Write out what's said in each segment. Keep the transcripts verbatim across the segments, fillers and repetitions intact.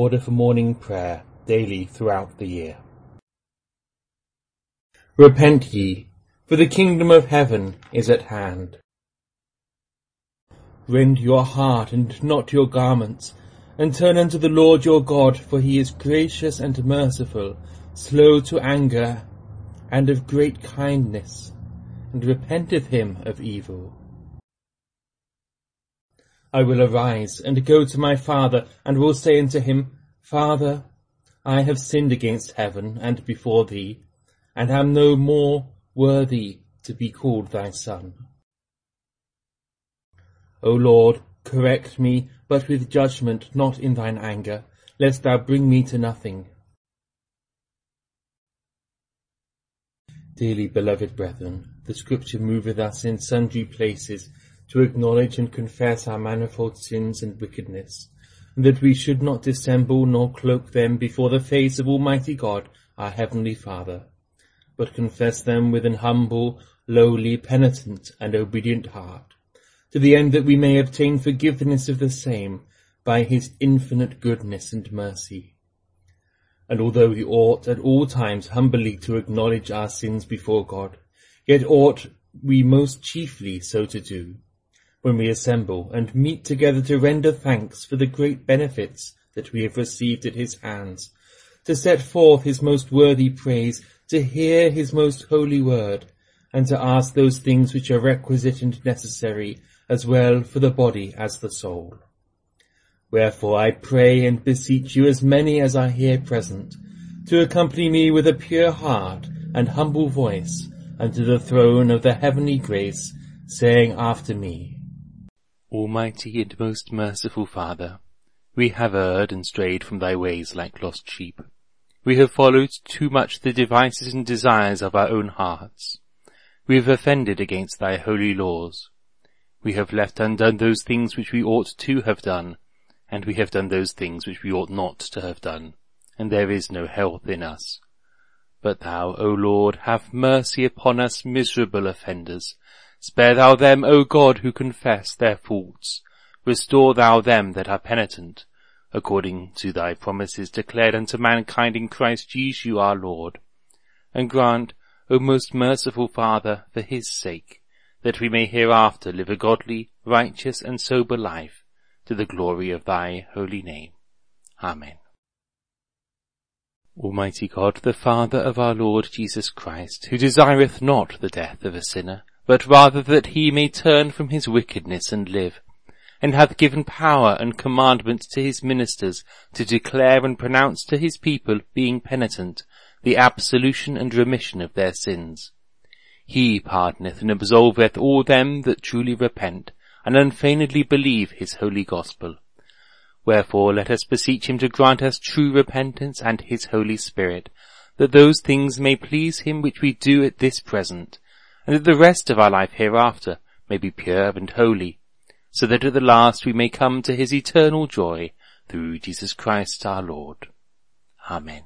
order for morning prayer daily throughout the year. Repent ye, for the kingdom of heaven is at hand. Rend your heart and not your garments, and turn unto the Lord your God, for he is gracious and merciful, slow to anger, and of great kindness, and repenteth him of evil. I will arise and go to my father, and will say unto him, Father, I have sinned against heaven and before thee, and am no more worthy to be called thy son. O Lord, correct me, but with judgment, not in thine anger, lest thou bring me to nothing. Dearly beloved brethren, the Scripture moveth us in sundry places to acknowledge and confess our manifold sins and wickedness, and that we should not dissemble nor cloak them before the face of Almighty God, our Heavenly Father, but confess them with an humble, lowly, penitent, and obedient heart, to the end that we may obtain forgiveness of the same by his infinite goodness and mercy. And although we ought at all times humbly to acknowledge our sins before God, yet ought we most chiefly so to do, when we assemble and meet together to render thanks for the great benefits that we have received at his hands, to set forth his most worthy praise, to hear his most holy word, and to ask those things which are requisite and necessary, as well for the body as the soul. Wherefore I pray and beseech you, as many as are here present, to accompany me with a pure heart and humble voice unto the throne of the heavenly grace, saying after me, Almighty and most merciful Father, we have erred and strayed from thy ways like lost sheep. We have followed too much the devices and desires of our own hearts. We have offended against thy holy laws. We have left undone those things which we ought to have done, and we have done those things which we ought not to have done, and there is no health in us. But thou, O Lord, have mercy upon us miserable offenders. Spare thou them, O God, who confess their faults. Restore thou them that are penitent, according to thy promises declared unto mankind in Christ Jesus our Lord. And grant, O most merciful Father, for his sake, that we may hereafter live a godly, righteous, and sober life, to the glory of thy holy name. Amen. Almighty God, the Father of our Lord Jesus Christ, who desireth not the death of a sinner, but rather that he may turn from his wickedness and live, and hath given power and commandment to his ministers to declare and pronounce to his people, being penitent, the absolution and remission of their sins. He pardoneth and absolveth all them that truly repent, and unfeignedly believe his holy gospel. Wherefore let us beseech him to grant us true repentance and his Holy Spirit, that those things may please him which we do at this present, and that the rest of our life hereafter may be pure and holy, so that at the last we may come to his eternal joy, through Jesus Christ our Lord. Amen.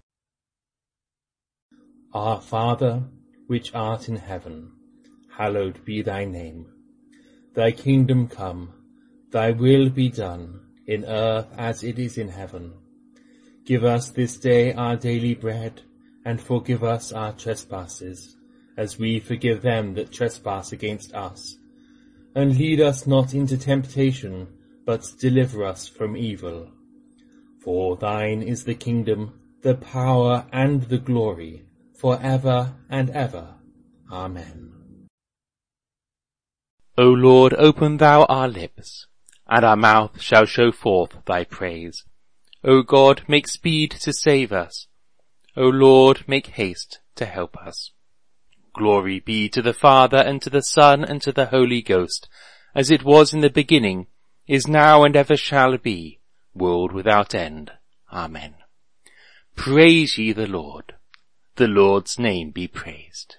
Our Father, which art in heaven, hallowed be thy name. Thy kingdom come, thy will be done, in earth as it is in heaven. Give us this day our daily bread, and forgive us our trespasses, as we forgive them that trespass against us. And lead us not into temptation, but deliver us from evil. For thine is the kingdom, the power, and the glory, for ever and ever. Amen. O Lord, open thou our lips, and our mouth shall show forth thy praise. O God, make speed to save us. O Lord, make haste to help us. Glory be to the Father, and to the Son, and to the Holy Ghost, as it was in the beginning, is now, and ever shall be, world without end. Amen. Praise ye the Lord. The Lord's name be praised.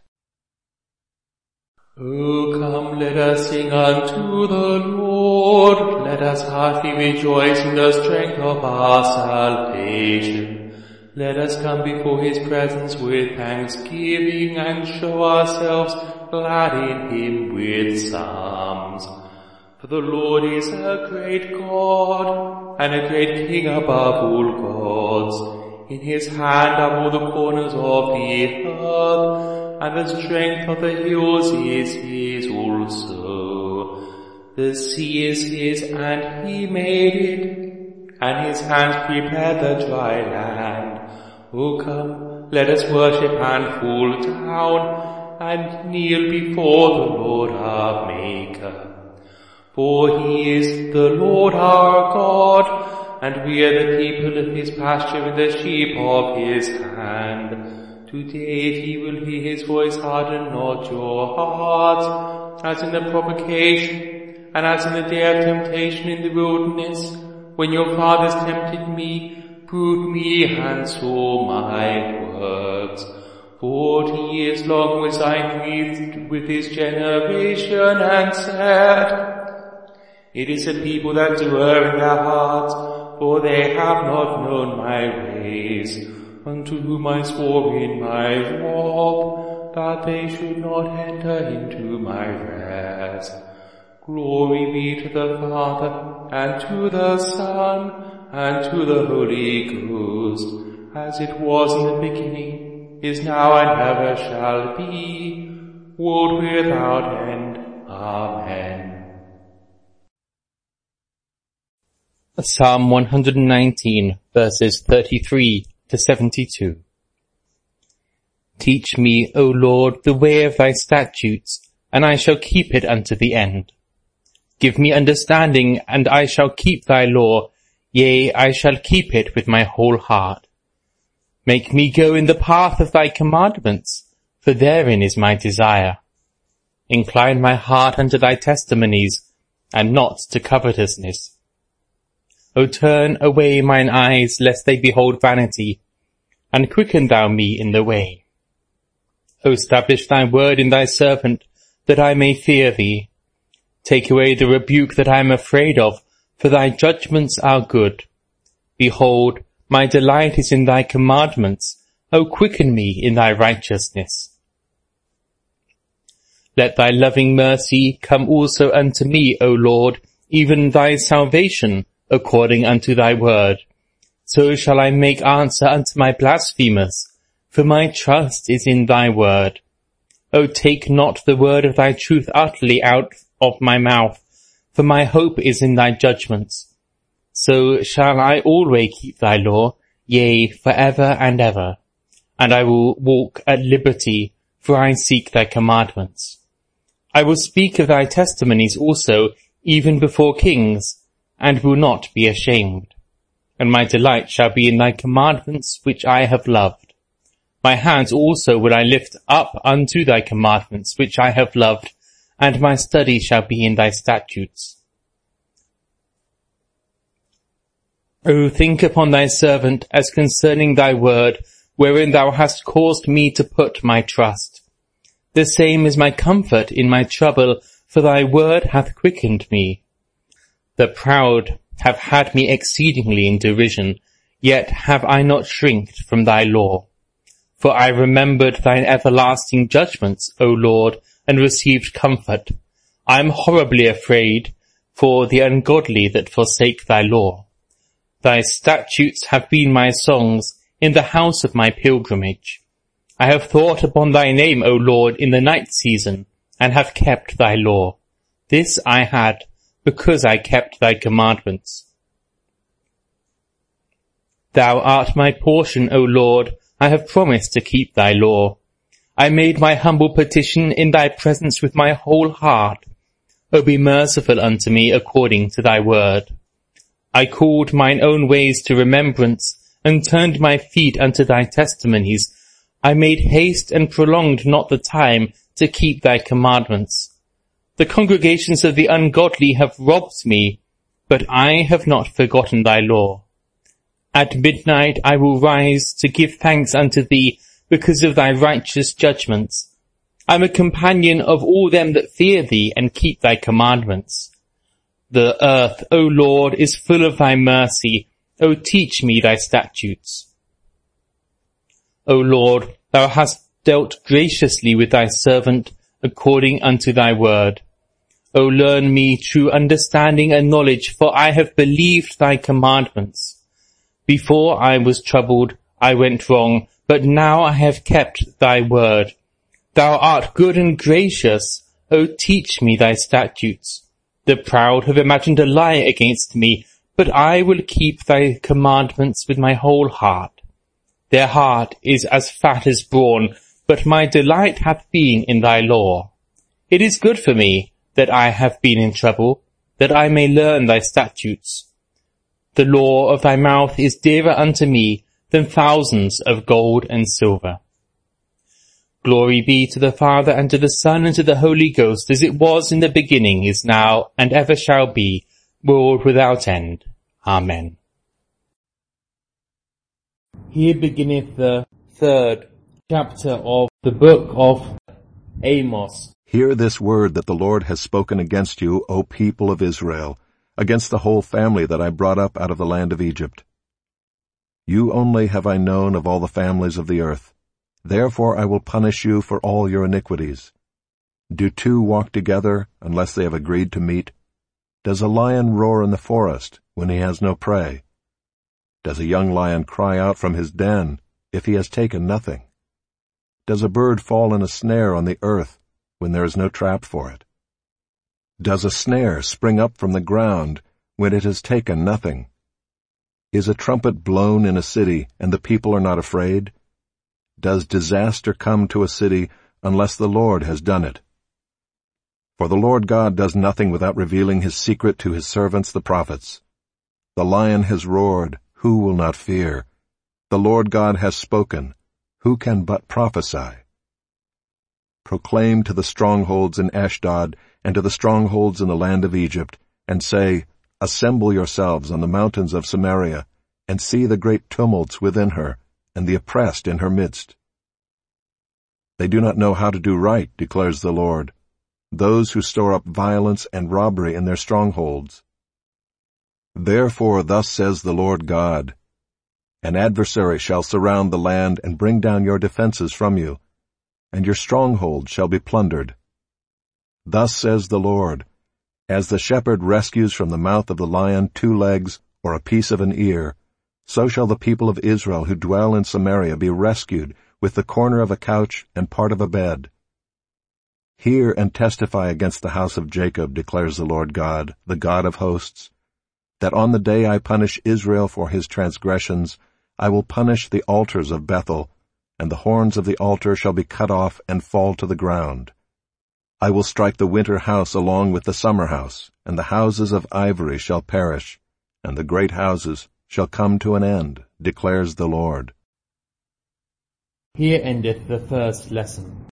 O come, let us sing unto the Lord. Let us heartily rejoice in the strength of our salvation. Let us come before his presence with thanksgiving, and show ourselves glad in him with psalms. For the Lord is a great God, and a great King above all gods. In his hand are all the corners of the earth, and the strength of the hills is his also. The sea is his, and he made it, and his hands prepared the dry land. O come, let us worship and fall down, and kneel before the Lord our Maker. For he is the Lord our God, and we are the people of his pasture and the sheep of his hand. Today if ye will hear his voice, harden not your hearts, as in the provocation, and as in the day of temptation in the wilderness, when your fathers tempted me, proved me, and saw my works. Forty years long was I grieved with his generation, and said, It is a people that do err in their hearts, for they have not known my ways, unto whom I swore in my wrath, that they should not enter into my rest. Glory be to the Father, and to the Son, and to the Holy Ghost, as it was in the beginning, is now, and ever shall be, world without end. Amen. Psalm one hundred nineteen, verses thirty-three to seventy-two. Teach me, O Lord, the way of thy statutes, and I shall keep it unto the end. Give me understanding, and I shall keep thy law, yea, I shall keep it with my whole heart. Make me go in the path of thy commandments, for therein is my desire. Incline my heart unto thy testimonies, and not to covetousness. O turn away mine eyes, lest they behold vanity, and quicken thou me in the way. O establish thy word in thy servant, that I may fear thee. Take away the rebuke that I am afraid of, for thy judgments are good. Behold, my delight is in thy commandments. O quicken me in thy righteousness. Let thy loving mercy come also unto me, O Lord, even thy salvation, according unto thy word. So shall I make answer unto my blasphemers, for my trust is in thy word. O take not the word of thy truth utterly out of my mouth, for my hope is in thy judgments. So shall I always keep thy law, yea, for ever and ever. And I will walk at liberty, for I seek thy commandments. I will speak of thy testimonies also, even before kings, and will not be ashamed. And my delight shall be in thy commandments which I have loved. My hands also will I lift up unto thy commandments which I have loved, and my study shall be in thy statutes. O think upon thy servant as concerning thy word, wherein thou hast caused me to put my trust. The same is my comfort in my trouble, for thy word hath quickened me. The proud have had me exceedingly in derision, yet have I not shrinked from thy law. For I remembered thine everlasting judgments, O Lord, and received comfort. I am horribly afraid for the ungodly that forsake thy law. Thy statutes have been my songs in the house of my pilgrimage. I have thought upon thy name, O Lord, in the night season, and have kept thy law. This I had, because I kept thy commandments. Thou art my portion, O Lord, I have promised to keep thy law. I made my humble petition in thy presence with my whole heart. O be merciful unto me according to thy word. I called mine own ways to remembrance, and turned my feet unto thy testimonies. I made haste and prolonged not the time to keep thy commandments. The congregations of the ungodly have robbed me, but I have not forgotten thy law. At midnight I will rise to give thanks unto thee because of thy righteous judgments. I am a companion of all them that fear thee and keep thy commandments. The earth, O Lord, is full of thy mercy. O teach me thy statutes. O Lord, thou hast dealt graciously with thy servant according unto thy word. O learn me true understanding and knowledge, for I have believed thy commandments. Before I was troubled, I went wrong, but now I have kept thy word. Thou art good and gracious, O teach me thy statutes. The proud have imagined a lie against me, but I will keep thy commandments with my whole heart. Their heart is as fat as brawn, but my delight hath been in thy law. It is good for me that I have been in trouble, that I may learn thy statutes. The law of thy mouth is dearer unto me than thousands of gold and silver. Glory be to the Father, and to the Son, and to the Holy Ghost, as it was in the beginning, is now, and ever shall be, world without end. Amen. Here beginneth the third chapter of the book of Amos. Hear this word that the Lord has spoken against you, O people of Israel, against the whole family that I brought up out of the land of Egypt. You only have I known of all the families of the earth. Therefore I will punish you for all your iniquities. Do two walk together unless they have agreed to meet? Does a lion roar in the forest when he has no prey? Does a young lion cry out from his den if he has taken nothing? Does a bird fall in a snare on the earth when there is no trap for it? Does a snare spring up from the ground when it has taken nothing? Is a trumpet blown in a city and the people are not afraid? Does disaster come to a city unless the Lord has done it? For the Lord God does nothing without revealing his secret to his servants the prophets. The lion has roared, who will not fear? The Lord God has spoken, who can but prophesy? Proclaim to the strongholds in Ashdod and to the strongholds in the land of Egypt, and say, Assemble yourselves on the mountains of Samaria, and see the great tumults within her, and the oppressed in her midst. They do not know how to do right, declares the Lord, those who store up violence and robbery in their strongholds. Therefore thus says the Lord God, An adversary shall surround the land and bring down your defenses from you, and your stronghold shall be plundered. Thus says the Lord, As the shepherd rescues from the mouth of the lion two legs or a piece of an ear, so shall the people of Israel who dwell in Samaria be rescued with the corner of a couch and part of a bed. Hear and testify against the house of Jacob, declares the Lord God, the God of hosts, that on the day I punish Israel for his transgressions, I will punish the altars of Bethel, and the horns of the altar shall be cut off and fall to the ground. I will strike the winter house along with the summer house, and the houses of ivory shall perish, and the great houses shall come to an end, declares the Lord. Here endeth the first lesson.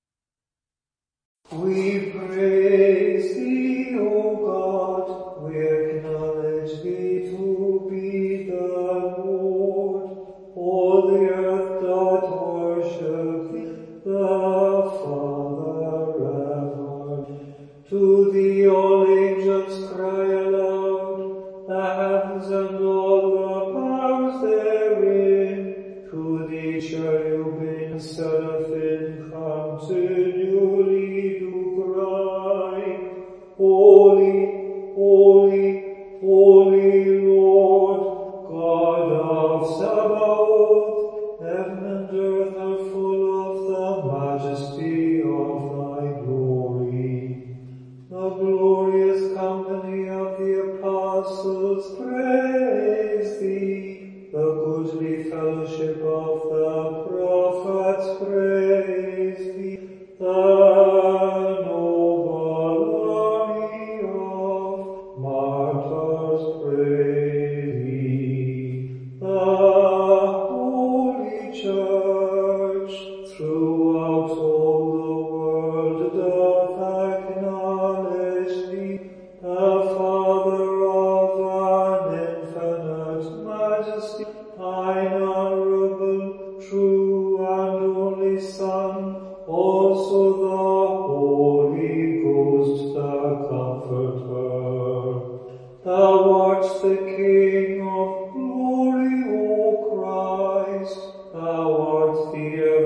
We praise thee, O God, we acknowledge thee to be the Lord. All the earth doth worship thee, the Father ever. To thee all angels cry aloud, the heavens and all the powers therein. To thee cherubim and seraphim continually do cry, Holy, holy, holy Lord, God of Sabaoth. Heaven and earth are full of the majesty of thy glory. The glorious company of the apostles praise thee. The goodly fellowship of the prophets praise thee. The noble army of martyrs praise thee. The holy church throughout all the world doth acknowledge thee, the Father of an infinite majesty, thine honorable, true, and only Son, also the Holy Ghost, the Comforter. Thou art the King of glory, O Christ. Thou art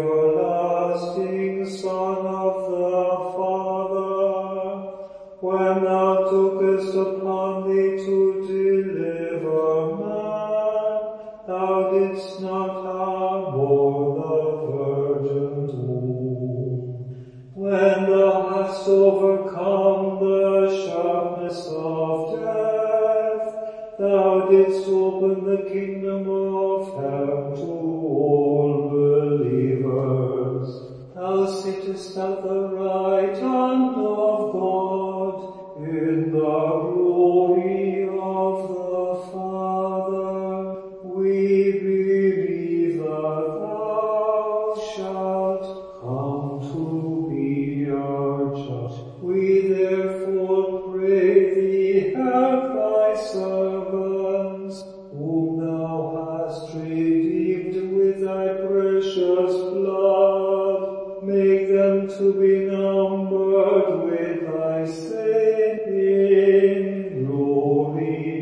the everlasting Son of the Father. When thou didst not have borne the virgin's womb. When thou hast overcome the sharpness of death, thou didst open the kingdom of heaven to all believers. Thou sittest at the right hand of God in the glory of the Father. We believe that thou shalt come to be our judge. We therefore pray thee, help thy servants, whom thou hast redeemed with thy precious blood. Make them to be numbered with thy saints in glory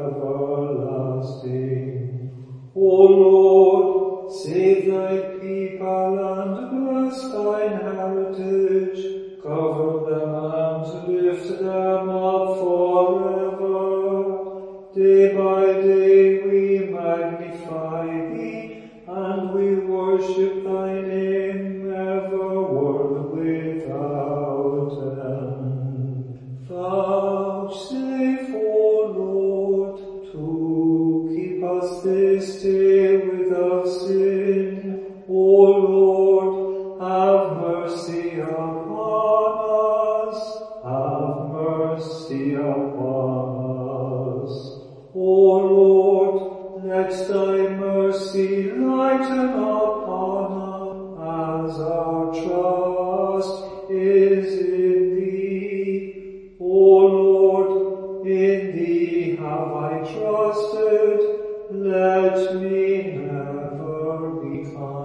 everlasting. O Lord, save thy people and bless thine heritage. Cover them and lift them up forever. Day by day we magnify thee, and we worship thy name evermore without end. Vouchsafe, O Lord, to keep us this day without sin. O Lord, have mercy upon us. Have mercy upon us. O Lord, let thy mercy lighten upon us, as our trust is in thee. O Lord, in thee have I trusted. Let me never be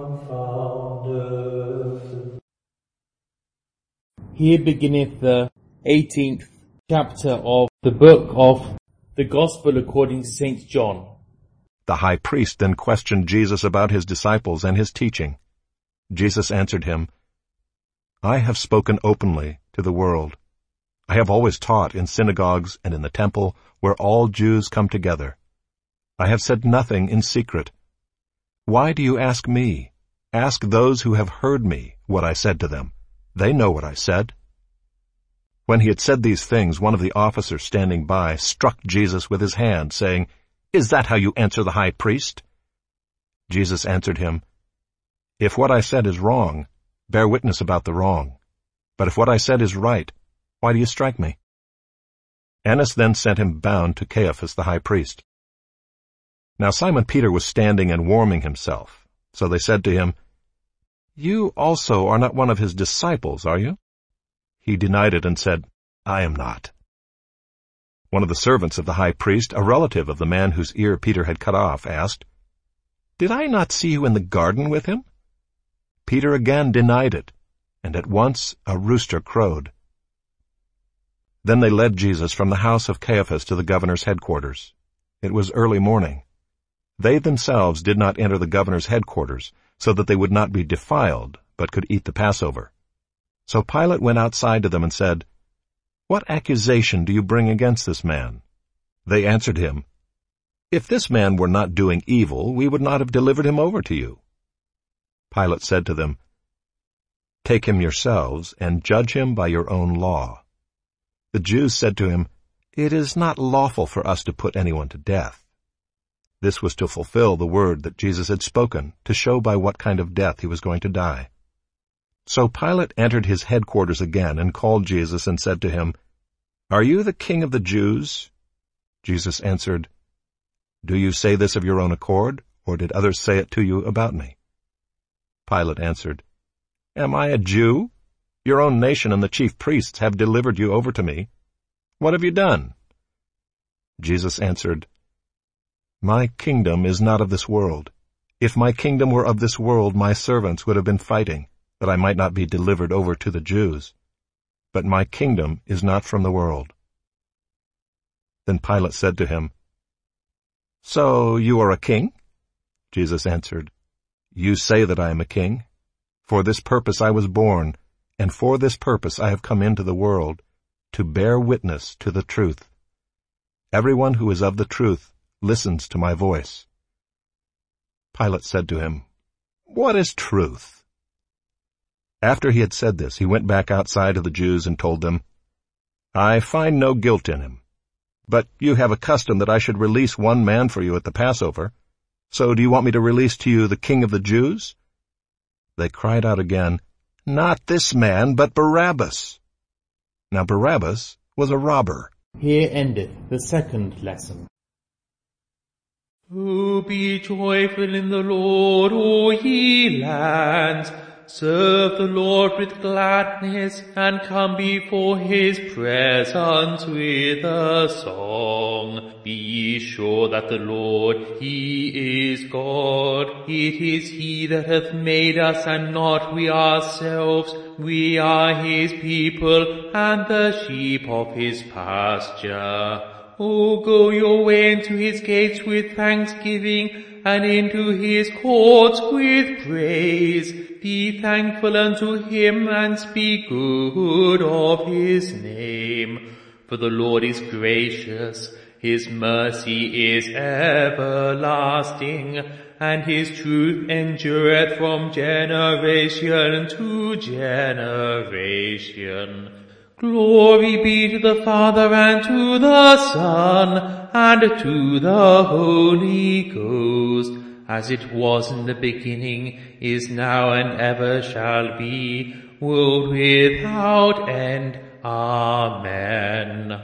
confounded. Here beginneth the eighteenth chapter of the book of the Gospel according to Saint John. The high priest then questioned Jesus about his disciples and his teaching. Jesus answered him, I have spoken openly to the world. I have always taught in synagogues and in the temple where all Jews come together. I have said nothing in secret. Why do you ask me? Ask those who have heard me what I said to them. They know what I said. When he had said these things, one of the officers standing by struck Jesus with his hand, saying, Is that how you answer the high priest? Jesus answered him, If what I said is wrong, bear witness about the wrong. But if what I said is right, why do you strike me? Annas then sent him bound to Caiaphas the high priest. Now Simon Peter was standing and warming himself. So they said to him, You also are not one of his disciples, are you? He denied it and said, I am not. One of the servants of the high priest, a relative of the man whose ear Peter had cut off, asked, Did I not see you in the garden with him? Peter again denied it, and at once a rooster crowed. Then they led Jesus from the house of Caiaphas to the governor's headquarters. It was early morning. They themselves did not enter the governor's headquarters, so that they would not be defiled, but could eat the Passover. So Pilate went outside to them and said, What accusation do you bring against this man? They answered him, If this man were not doing evil, we would not have delivered him over to you. Pilate said to them, Take him yourselves and judge him by your own law. The Jews said to him, It is not lawful for us to put anyone to death. This was to fulfill the word that Jesus had spoken, to show by what kind of death he was going to die. So Pilate entered his headquarters again and called Jesus and said to him, Are you the king of the Jews? Jesus answered, Do you say this of your own accord, or did others say it to you about me? Pilate answered, Am I a Jew? Your own nation and the chief priests have delivered you over to me. What have you done? Jesus answered, My kingdom is not of this world. If my kingdom were of this world, my servants would have been fighting, that I might not be delivered over to the Jews. But my kingdom is not from the world. Then Pilate said to him, So you are a king? Jesus answered, You say that I am a king. For this purpose I was born, and for this purpose I have come into the world, to bear witness to the truth. Everyone who is of the truth listens to my voice. Pilate said to him, "What is truth?" After he had said this, he went back outside of the Jews and told them, "I find no guilt in him. But you have a custom that I should release one man for you at the Passover. So do you want me to release to you the King of the Jews?" They cried out again, "Not this man, but Barabbas." Now Barabbas was a robber. Here endeth the second lesson. Oh, be joyful in the Lord, O ye lands. Serve the Lord with gladness, and come before his presence with a song. Be ye sure that the Lord, he is God. It is he that hath made us, and not we ourselves. We are his people, and the sheep of his pasture. O go your way into his gates with thanksgiving, and into his courts with praise. Be thankful unto him, and speak good of his name. For the Lord is gracious, his mercy is everlasting, and his truth endureth from generation to generation. Glory be to the Father, and to the Son, and to the Holy Ghost, as it was in the beginning, is now, and ever shall be, world without end. Amen.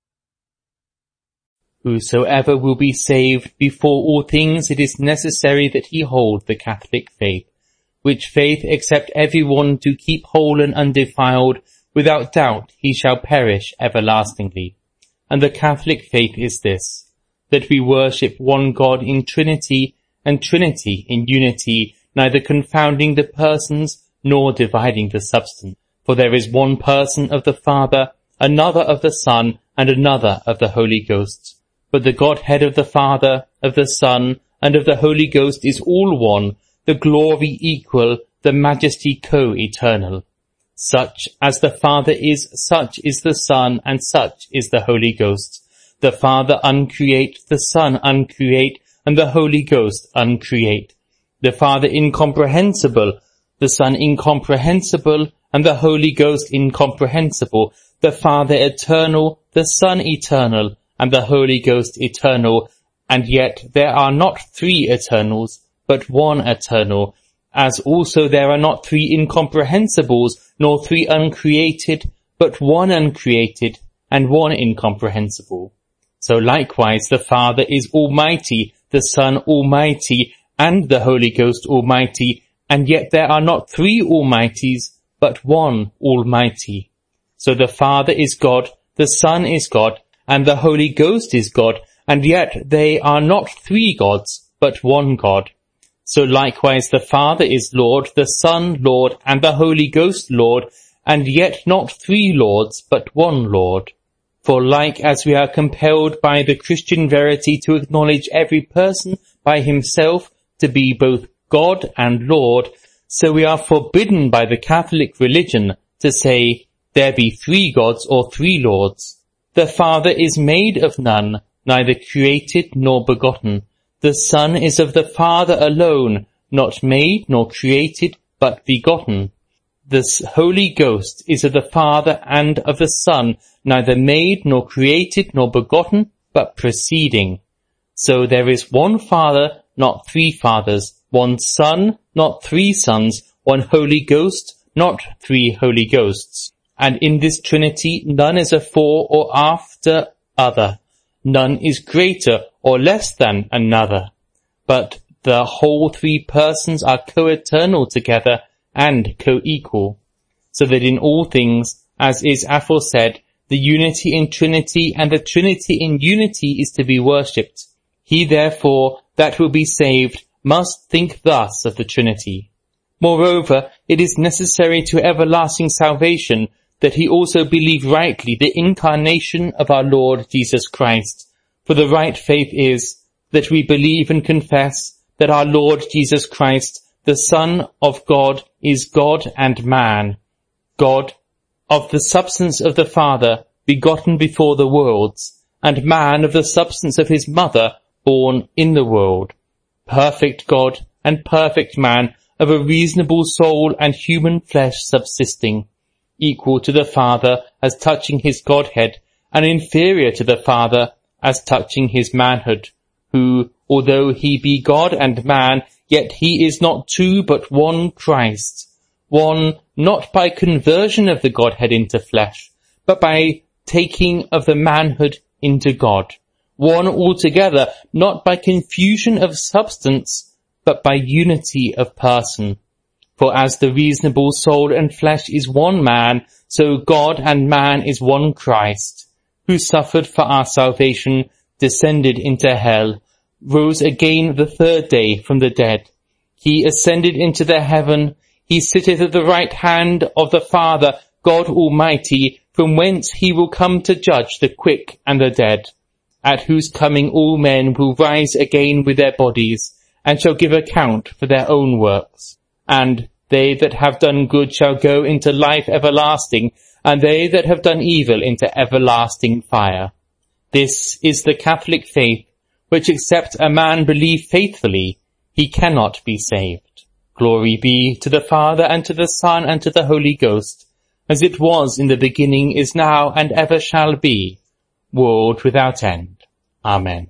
Whosoever will be saved, before all things it is necessary that he hold the Catholic faith, which faith except every one do keep whole and undefiled, without doubt he shall perish everlastingly. And the Catholic faith is this, that we worship one God in Trinity, and Trinity in unity, neither confounding the persons, nor dividing the substance. For there is one person of the Father, another of the Son, and another of the Holy Ghost. But the Godhead of the Father, of the Son, and of the Holy Ghost is all one, the glory equal, the majesty co-eternal. Such as the Father is, such is the Son, and such is the Holy Ghost. The Father uncreate, the Son uncreate, and the Holy Ghost uncreate. The Father incomprehensible, the Son incomprehensible, and the Holy Ghost incomprehensible. The Father eternal, the Son eternal, and the Holy Ghost eternal. And yet there are not three eternals, but one eternal, as also there are not three incomprehensibles, nor three uncreated, but one uncreated, and one incomprehensible. So likewise the Father is almighty, the Son almighty, and the Holy Ghost almighty, and yet there are not three almighties, but one almighty. So the Father is God, the Son is God, and the Holy Ghost is God, and yet they are not three gods, but one God. So likewise the Father is Lord, the Son Lord, and the Holy Ghost Lord, and yet not three Lords, but one Lord. For like as we are compelled by the Christian verity to acknowledge every person by himself to be both God and Lord, so we are forbidden by the Catholic religion to say, there be three gods or three lords. The Father is made of none, neither created nor begotten. The Son is of the Father alone, not made nor created, but begotten. The Holy Ghost is of the Father and of the Son, neither made nor created nor begotten, but proceeding. So there is one Father, not three fathers, one Son, not three sons, one Holy Ghost, not three Holy Ghosts. And in this Trinity none is afore or after other, none is greater or less than another, but the whole three persons are co-eternal together and co-equal, so that in all things, as is aforesaid, the unity in Trinity and the Trinity in unity is to be worshipped. He therefore that will be saved must think thus of the Trinity. Moreover, it is necessary to everlasting salvation that he also believe rightly the incarnation of our Lord Jesus Christ. For the right faith is that we believe and confess that our Lord Jesus Christ, the Son of God, is God and man, God of the substance of the Father, begotten before the worlds, and man of the substance of his mother, born in the world. perfect God and perfect man, of a reasonable soul and human flesh subsisting, equal to the Father as touching his Godhead, and inferior to the Father as touching his manhood, who, although he be God and man, yet he is not two but one Christ, one not by conversion of the Godhead into flesh, but by taking of the manhood into God, one altogether, not by confusion of substance, but by unity of person. For as the reasonable soul and flesh is one man, so God and man is one Christ, who suffered for our salvation, descended into hell, rose again the third day from the dead. He ascended into the heaven, he sitteth at the right hand of the Father, God Almighty, from whence he will come to judge the quick and the dead, at whose coming all men will rise again with their bodies, and shall give account for their own works. And they that have done good shall go into life everlasting, and they that have done evil into everlasting fire. This is the Catholic faith, which except a man believe faithfully, he cannot be saved. Glory be to the Father, and to the Son, and to the Holy Ghost, as it was in the beginning, is now, and ever shall be, world without end. Amen.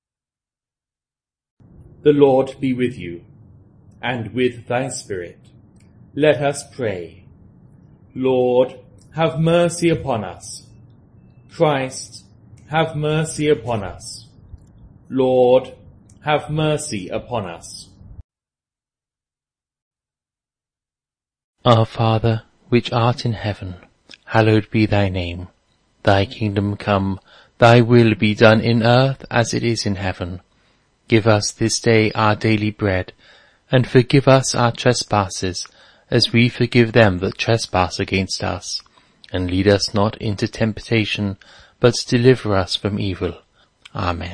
The Lord be with you, and with thy spirit. Let us pray. Lord, have mercy upon us. Christ, have mercy upon us. Lord, have mercy upon us. Our Father, which art in heaven, hallowed be thy name. Thy kingdom come, thy will be done in earth as it is in heaven. Give us this day our daily bread, and forgive us our trespasses, as we forgive them that trespass against us. And lead us not into temptation, but deliver us from evil. Amen.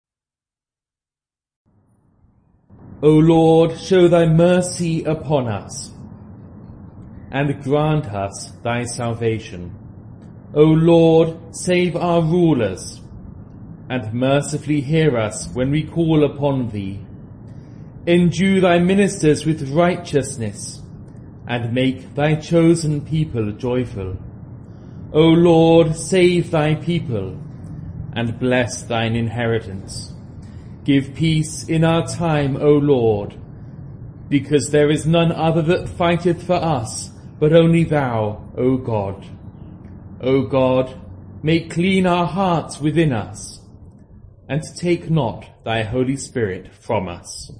O Lord, show thy mercy upon us, and grant us thy salvation. O Lord, save our rulers, and mercifully hear us when we call upon thee. Endue thy ministers with righteousness, and make thy chosen people joyful. O Lord, save thy people, and bless thine inheritance. Give peace in our time, O Lord, because there is none other that fighteth for us, but only thou, O God. O God, make clean our hearts within us, and take not thy Holy Spirit from us.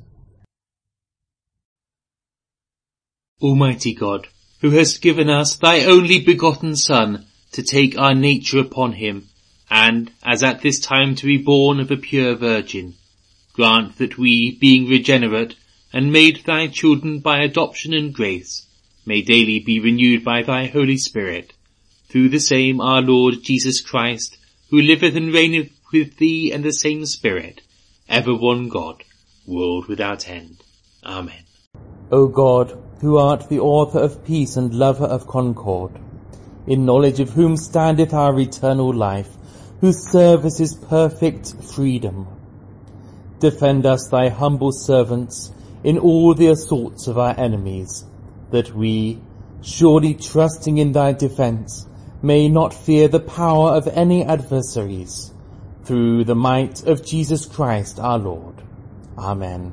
Almighty God, who hast given us thy only begotten Son, to take our nature upon him, and, as at this time to be born of a pure virgin, grant that we, being regenerate, and made thy children by adoption and grace, may daily be renewed by thy Holy Spirit, through the same our Lord Jesus Christ, who liveth and reigneth with thee and the same Spirit, ever one God, world without end. Amen. O God, who art the author of peace and lover of concord, in knowledge of whom standeth our eternal life, whose service is perfect freedom, defend us, thy humble servants, in all the assaults of our enemies, that we, surely trusting in thy defence, may not fear the power of any adversaries, through the might of Jesus Christ our Lord. Amen.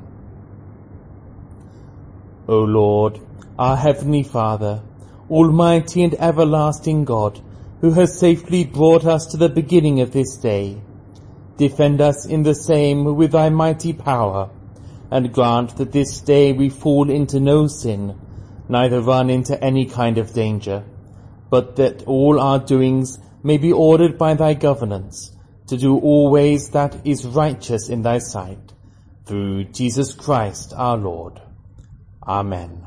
O Lord, our heavenly Father, almighty and everlasting God, who has safely brought us to the beginning of this day, defend us in the same with thy mighty power, and grant that this day we fall into no sin, neither run into any kind of danger, but that all our doings may be ordered by thy governance, to do always that is righteous in thy sight, through Jesus Christ our Lord. Amen.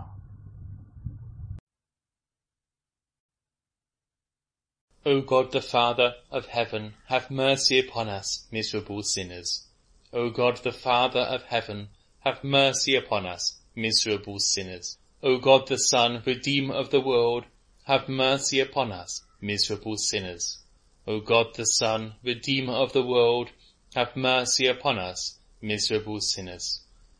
O God the Father of heaven, have mercy upon us, miserable sinners. O God the Father of heaven, have mercy upon us, miserable sinners. O God the Son, Redeemer of the world, have mercy upon us, miserable sinners. O God the Son, Redeemer of the world, have mercy upon us, miserable sinners.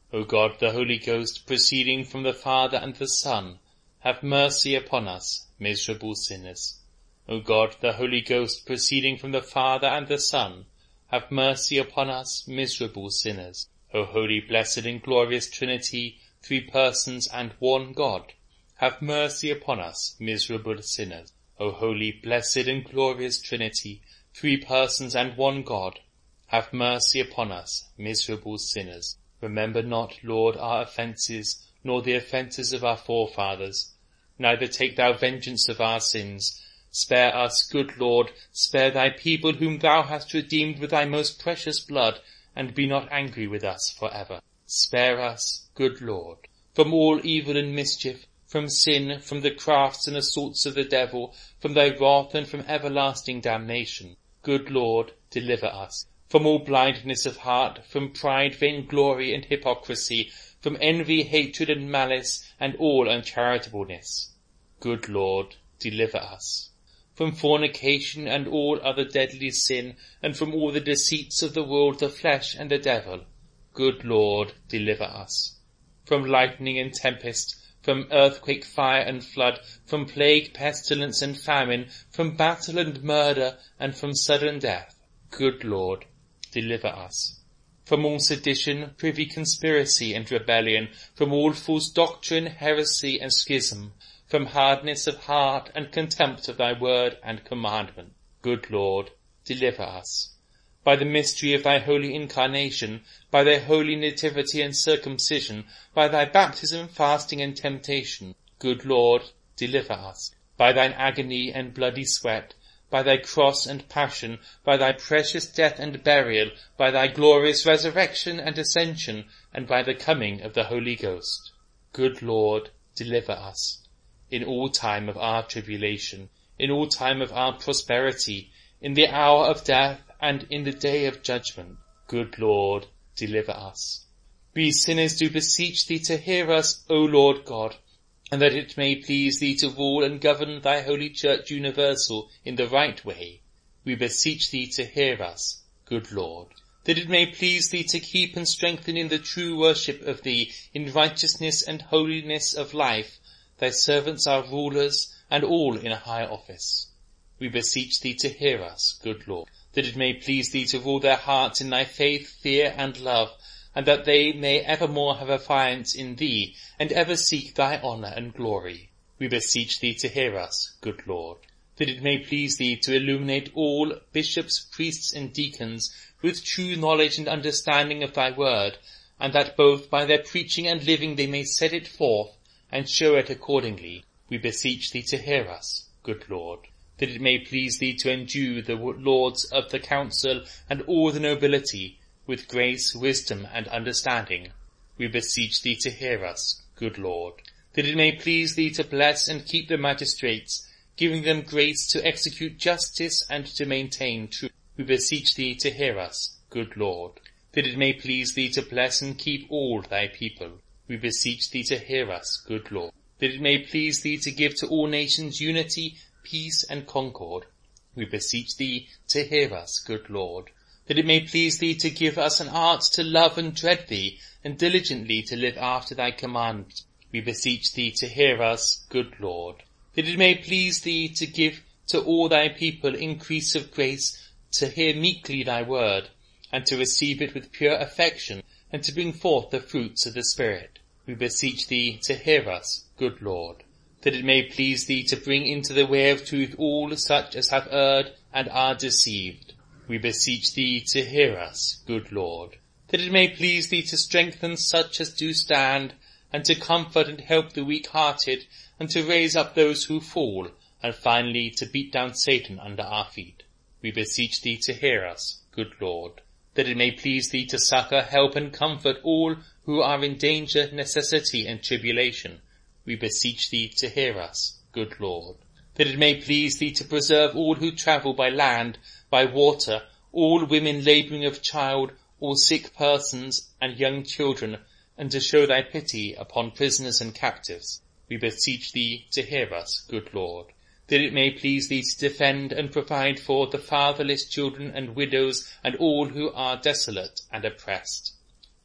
O God, the Holy Ghost, proceeding from the Father and the Son, have mercy upon us, miserable sinners. O God, the Holy Ghost, proceeding from the Father and the Son, have mercy upon us, miserable sinners. O holy, blessed, and glorious Trinity, three persons and one God, have mercy upon us, miserable sinners. O holy, blessed, and glorious Trinity, three persons and one God, have mercy upon us, miserable sinners. Remember not, Lord, our offences, nor the offences of our forefathers. Neither take thou vengeance of our sins. Spare us, good Lord, spare thy people whom thou hast redeemed with thy most precious blood, and be not angry with us for ever. Spare us, good Lord, from all evil and mischief, from sin, from the crafts and assaults of the devil, from thy wrath and from everlasting damnation. Good Lord, deliver us. From all blindness of heart, from pride, vainglory, and hypocrisy, from envy, hatred, and malice, and all uncharitableness. Good Lord, deliver us. From fornication and all other deadly sin, and from all the deceits of the world, the flesh, and the devil. Good Lord, deliver us. From lightning and tempest, from earthquake, fire, and flood, from plague, pestilence, and famine, from battle and murder, and from sudden death. Good Lord, deliver us. From all sedition, privy conspiracy, and rebellion, from all false doctrine, heresy, and schism, from hardness of heart and contempt of thy word and commandment. Good Lord, deliver us. By the mystery of thy holy incarnation, by thy holy nativity and circumcision, by thy baptism, fasting, and temptation, good Lord, deliver us. By thine agony and bloody sweat, by thy cross and passion, by thy precious death and burial, by thy glorious resurrection and ascension, and by the coming of the Holy Ghost. Good Lord, deliver us. In all time of our tribulation, in all time of our prosperity, in the hour of death, and in the day of judgment, good Lord, deliver us. We sinners do beseech thee to hear us, O Lord God, and that it may please thee to rule and govern thy holy church universal in the right way. We beseech thee to hear us, good Lord, that it may please thee to keep and strengthen in the true worship of thee, in righteousness and holiness of life, thy servants our rulers, and all in a high office. We beseech thee to hear us, good Lord, that it may please thee to rule their hearts in thy faith, fear, and love, and that they may evermore have affiance in thee, and ever seek thy honour and glory. We beseech thee to hear us, good Lord, that it may please thee to illuminate all bishops, priests, and deacons with true knowledge and understanding of thy word, and that both by their preaching and living they may set it forth, and show it accordingly. We beseech thee to hear us, good Lord, that it may please thee to endue the lords of the council and all the nobility with grace, wisdom, and understanding. We beseech thee to hear us, good Lord, that it may please thee to bless and keep the magistrates, giving them grace to execute justice and to maintain truth. We beseech thee to hear us, good Lord, that it may please thee to bless and keep all thy people. We beseech thee to hear us, good Lord, that it may please thee to give to all nations unity, peace, and concord. We beseech thee to hear us, good Lord, that it may please thee to give us an heart to love and dread thee, and diligently to live after thy commandments. We beseech thee to hear us, good Lord, that it may please thee to give to all thy people increase of grace, to hear meekly thy word, and to receive it with pure affection, and to bring forth the fruits of the Spirit. We beseech thee to hear us, good Lord, that it may please thee to bring into the way of truth all such as have erred and are deceived. We beseech thee to hear us, good Lord, that it may please thee to strengthen such as do stand, and to comfort and help the weak-hearted, and to raise up those who fall, and finally to beat down Satan under our feet. We beseech thee to hear us, good Lord, that it may please thee to succour, help, and comfort all who are in danger, necessity, and tribulation. We beseech thee to hear us, good Lord, that it may please thee to preserve all who travel by land, by water, all women labouring of child, all sick persons, and young children, and to show thy pity upon prisoners and captives. We beseech thee to hear us, good Lord, that it may please thee to defend and provide for the fatherless children and widows, and all who are desolate and oppressed.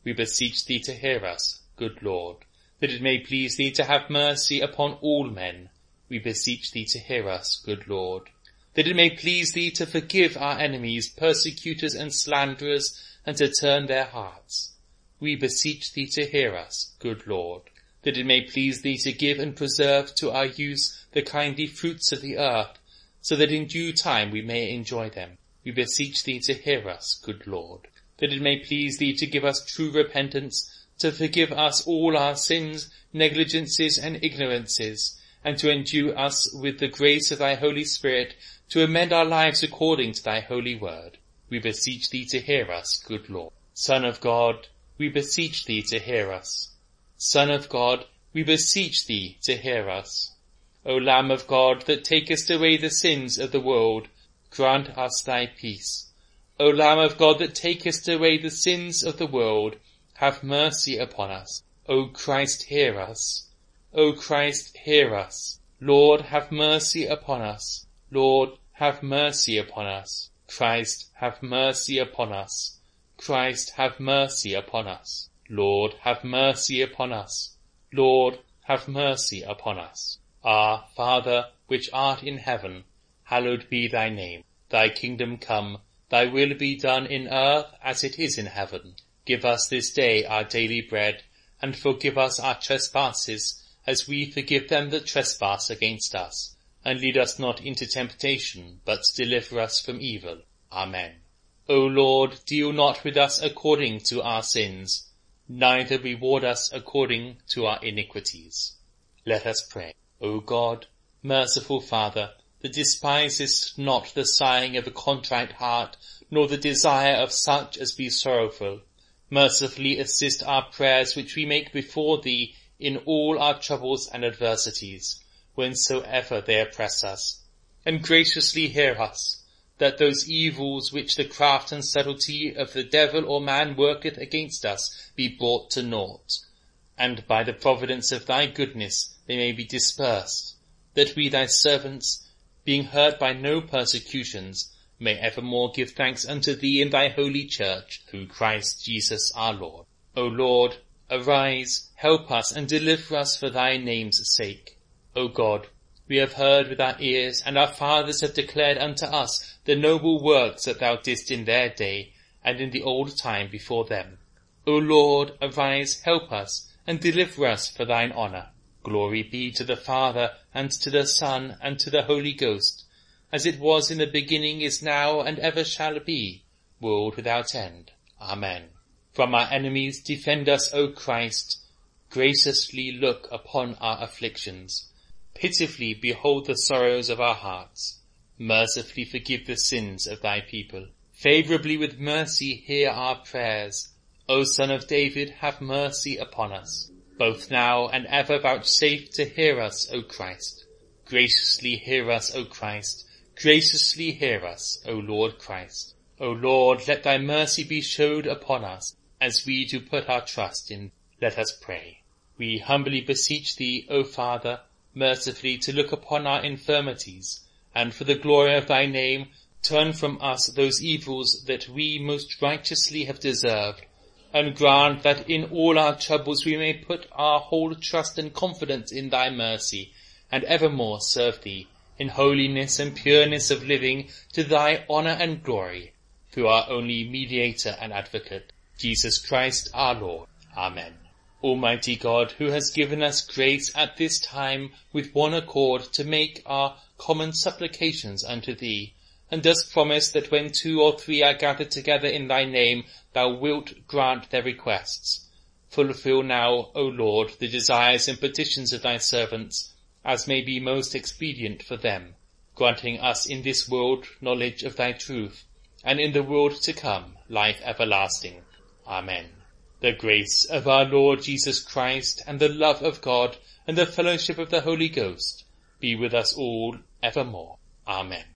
we beseech thee to hear us, good Lord. That it may please thee to have mercy upon all men, we beseech thee to hear us, good Lord. That it may please thee to forgive our enemies, persecutors and slanderers, and to turn their hearts, we beseech thee to hear us, good Lord. That it may please thee to give and preserve to our use the kindly fruits of the earth, so that in due time we may enjoy them, we beseech thee to hear us, good Lord. That it may please thee to give us true repentance, to forgive us all our sins, negligences and ignorances, and to endue us with the grace of thy Holy Spirit, to amend our lives according to thy holy word, we beseech thee to hear us, good Lord. Son of God, we beseech thee to hear us. Son of God, we beseech thee to hear us. O Lamb of God, that takest away the sins of the world, grant us thy peace. O Lamb of God, that takest away the sins of the world, have mercy upon us. O Christ, hear us. O Christ, hear us. Lord, have mercy upon us. Lord, have mercy upon us. Christ, have mercy upon us. Christ, have mercy upon us. Lord, have mercy upon us. Lord, have mercy upon us. Our Father, which art in heaven, hallowed be thy name. Thy kingdom come, thy will be done in earth as it is in heaven. Give us this day our daily bread, and forgive us our trespasses, as we forgive them that trespass against us. And lead us not into temptation, but deliver us from evil. Amen. O Lord, deal not with us according to our sins, neither reward us according to our iniquities. Let us pray. O God, merciful Father, that despisest not the sighing of a contrite heart, nor the desire of such as be sorrowful, mercifully assist our prayers which we make before thee in all our troubles and adversities, whensoever they oppress us, and graciously hear us, that those evils which the craft and subtlety of the devil or man worketh against us be brought to naught, and by the providence of thy goodness they may be dispersed, that we thy servants, being hurt by no persecutions, may evermore give thanks unto thee in thy holy church, through Christ Jesus our Lord. O Lord, arise, help us, and deliver us for thy name's sake. O God, we have heard with our ears, and our fathers have declared unto us the noble works that thou didst in their day, and in the old time before them. O Lord, arise, help us, and deliver us for thine honour. Glory be to the Father, and to the Son, and to the Holy Ghost, as it was in the beginning, is now, and ever shall be, world without end. Amen. From our enemies defend us, O Christ. Graciously look upon our afflictions. Pitifully behold the sorrows of our hearts. Mercifully forgive the sins of thy people. Favourably with mercy hear our prayers. O Son of David, have mercy upon us. Both now and ever vouchsafe to hear us, O Christ. Graciously hear us, O Christ. Graciously hear us, O Lord Christ. O Lord, let thy mercy be showed upon us, as we do put our trust in. Let us pray. We humbly beseech thee, O Father, mercifully to look upon our infirmities, and for the glory of thy name, turn from us those evils that we most righteously have deserved, and grant that in all our troubles we may put our whole trust and confidence in thy mercy, and evermore serve thee in holiness and pureness of living, to thy honour and glory, through our only mediator and advocate, Jesus Christ our Lord. Amen. Almighty God, who has given us grace at this time with one accord to make our common supplications unto thee, and dost promise that when two or three are gathered together in thy name, thou wilt grant their requests. Fulfill now, O Lord, the desires and petitions of thy servants, as may be most expedient for them, granting us in this world knowledge of thy truth, and in the world to come life everlasting. Amen. The grace of our Lord Jesus Christ, and the love of God, and the fellowship of the Holy Ghost, be with us all evermore. Amen.